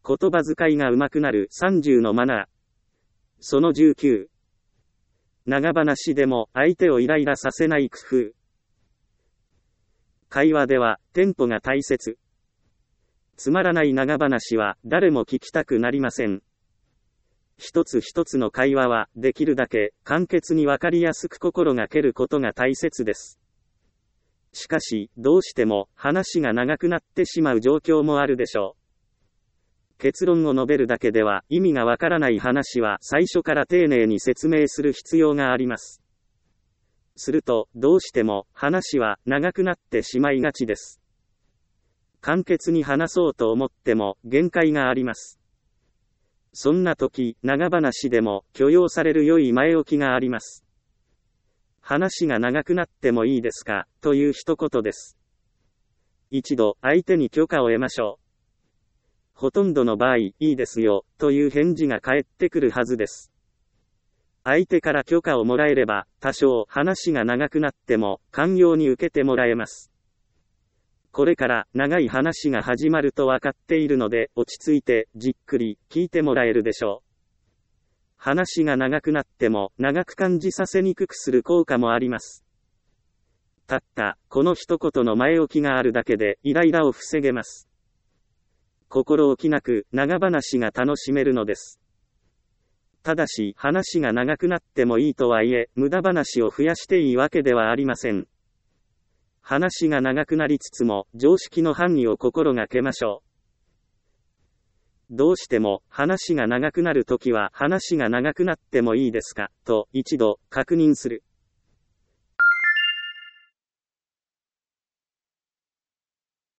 言葉遣いが上手くなる30のマナー。その19。長話でも相手をイライラさせない工夫。会話ではテンポが大切。つまらない長話は誰も聞きたくなりません。一つ一つの会話はできるだけ簡潔にわかりやすく心がけることが大切です。しかし、どうしても話が長くなってしまう状況もあるでしょう。結論を述べるだけでは意味がわからない話は最初から丁寧に説明する必要があります。すると、どうしても話は長くなってしまいがちです。簡潔に話そうと思っても限界があります。そんな時、長話でも許容される良い前置きがあります。話が長くなってもいいですか、という一言です。一度、相手に許可を得ましょう。ほとんどの場合、いいですよ、という返事が返ってくるはずです。相手から許可をもらえれば、多少話が長くなっても、寛容に受けてもらえます。これから長い話が始まると分かっているので、落ち着いて、じっくり、聞いてもらえるでしょう。話が長くなっても、長く感じさせにくくする効果もあります。たった、この一言の前置きがあるだけで、イライラを防げます。心置きなく、長話が楽しめるのです。ただし、話が長くなってもいいとはいえ、無駄話を増やしていいわけではありません。話が長くなりつつも、常識の範囲を心がけましょう。どうしても、話が長くなるときは、話が長くなってもいいですか、と、一度、確認する。